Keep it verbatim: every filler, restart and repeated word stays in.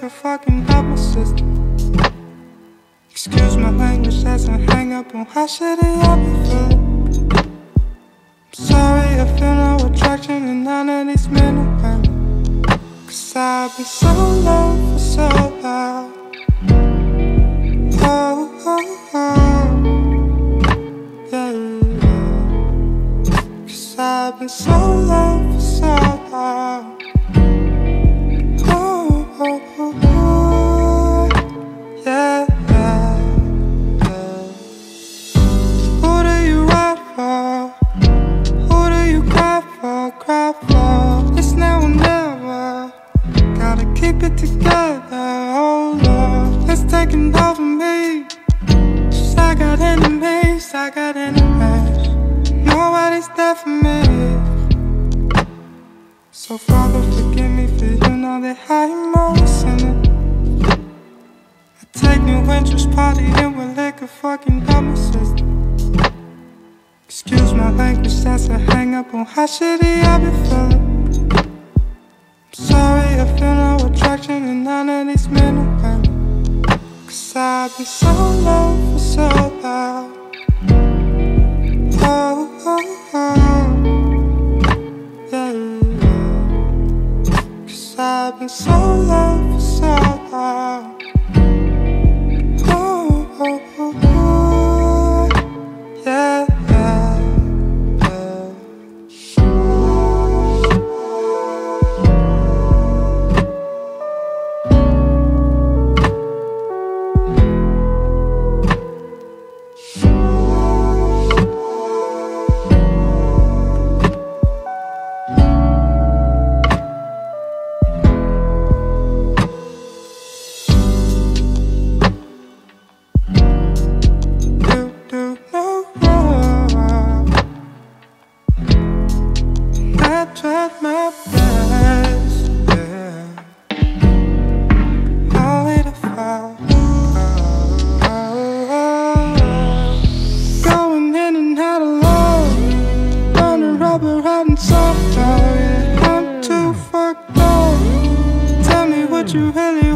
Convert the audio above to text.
liquor fucking up my system. Excuse my language as I hang up on how shitty I be feeling. I'm sorry I feel no attraction to none of these men and women, cause I've been so low for so long. Oh, oh, oh, yeah, yeah. Cause I've been so low for so long. Oh, oh, oh, oh, yeah, yeah, yeah. Who do you ride for? Who do you cry for, cry for? It's now or never. Gotta keep it together, oh Lord. It's taking over me. Cause I got enemies, I got enemies. Nobody's there for me. So Father, forgive me for you know that I am always sinning. I take new interest, partying with liquor fucking up my system. Excuse my language as I hang up on how shitty I be feeling. I'm sorry I feel no attraction to none of these men and women, cause I've been so low for so long. Oh, oh, oh, yeah, yeah. Cause I've been so low for so long. Oh, oh, oh, oh, yeah, yeah, yeah. You do know wrong, and I tried my best, yeah, only to fall. Going in and out of love, burning rubber out and soft, oh yeah. I'm too fucked up. Tell me what you really